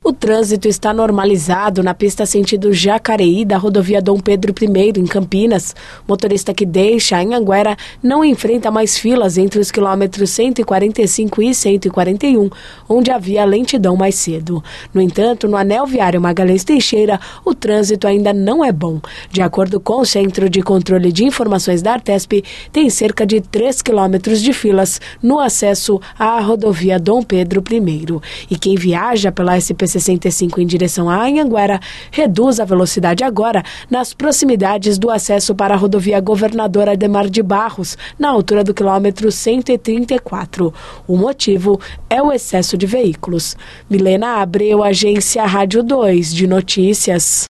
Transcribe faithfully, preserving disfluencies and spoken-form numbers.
O trânsito está normalizado na pista sentido Jacareí da rodovia Dom Pedro I, em Campinas. O motorista que deixa Anhanguera não enfrenta mais filas entre os quilômetros cento e quarenta e cinco e cento e quarenta e um, onde havia lentidão mais cedo. No entanto, no anel viário Magalhães Teixeira, o trânsito ainda não é bom. De acordo com o Centro de Controle de Informações da Artesp, tem cerca de três quilômetros de filas no acesso à rodovia Dom Pedro I. E quem viaja pela S P sessenta e cinco em direção a Anhanguera reduz a velocidade agora nas proximidades do acesso para a rodovia Governador Adhemar de Barros, na altura do quilômetro cento e trinta e quatro. O motivo é o excesso de veículos. Milena Abreu, Agência Rádio dois de Notícias.